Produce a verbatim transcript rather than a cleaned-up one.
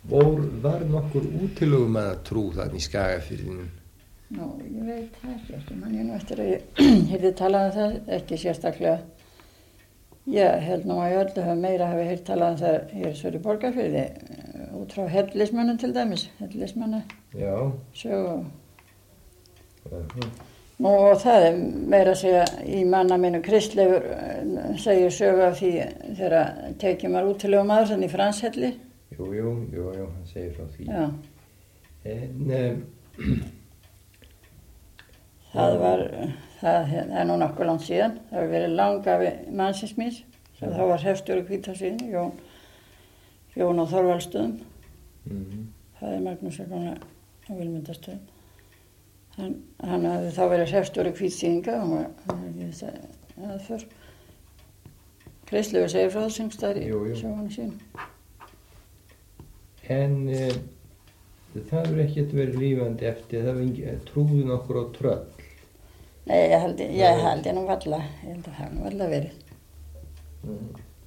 Vor var nokkur útilegumannatrú þarna í Skagafirðinum? Nú, ég veit það ekki, ekki mann ég nú eftir að ég heyrði talað um það, ekki sérstaklega. Ég held nú að ég öllu hafa meira hafi heyrt talað um það hér svo í Borgarfirði, út frá hellismönnum til dæmis, hellismanna, Já. sögu. Uh-huh. Nú, og það er meira að segja í manna minu Kristleifur segir sögu af því þegar tekið maður útilegumaður þannig í Franshelli. Jú, jú, jú, jú, hann segir frá því. Já. En um, það var, það er nú nokkuð langt síðan, það hefur verið langafi mannsins míns, sem þá var hreppstjóri Hvítársíðunni, Jón, Jón á Þorvaldstöðum, mm-hmm. það er Magnús Ekona á Vilmundarstöðum. Hann, hann hafði þá verið hreppstjóri Hvítársíðinga og hann hefði þetta aðför. Kristleifur segir frá það sengstæðir í sjónu sín. En uh, það hefur ekkert verið lífandi eftir, það hefur trúðin okkur á tröll. Nei, ég held ég, ég held ég nú varla, ég held að það nú varla verið. Mm.